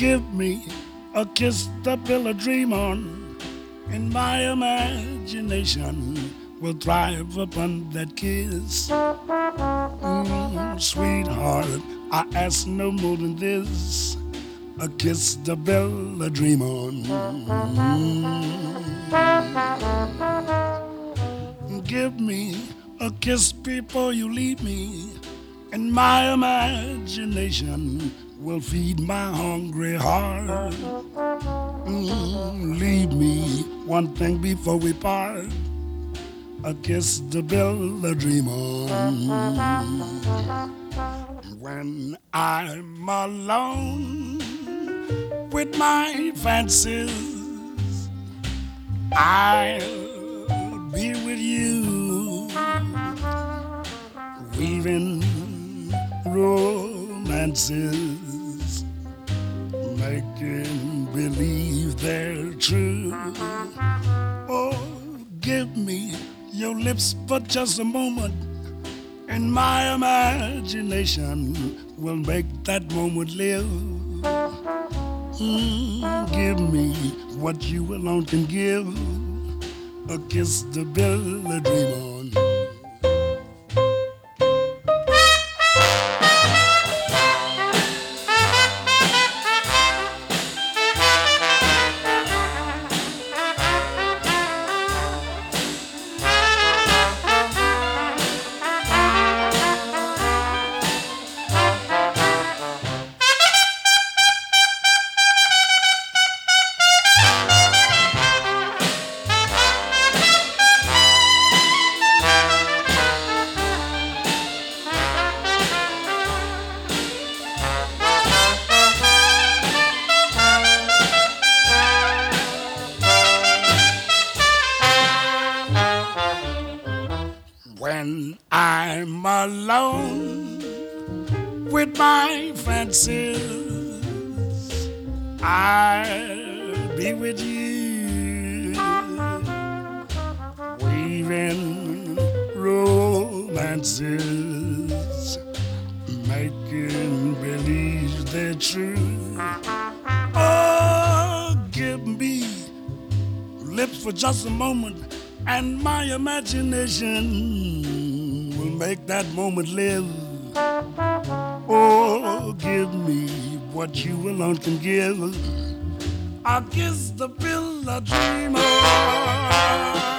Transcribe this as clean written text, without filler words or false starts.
give me a kiss to build a dream on, and my imagination will thrive upon that kiss. Sweetheart, I ask no more than this, a kiss to build a dream on. Give me a kiss before you leave me, and my imagination will feed my hungry heart. Leave me one thing before we part, a kiss to build a dream on. When I'm alone with my fancies, I'll be with you, weaving romances, making believe they're true. Oh, give me your lips for just a moment, and my imagination will make that moment live. Give me what you alone can give, a kiss to build a dream on. When I'm alone with my fancies, I'll be with you, weaving romances, making believe they're true. Oh, give me lips for just a moment, and my imagination will make that moment live. Oh, give me what you alone can give, I'll kiss the pill I dream of.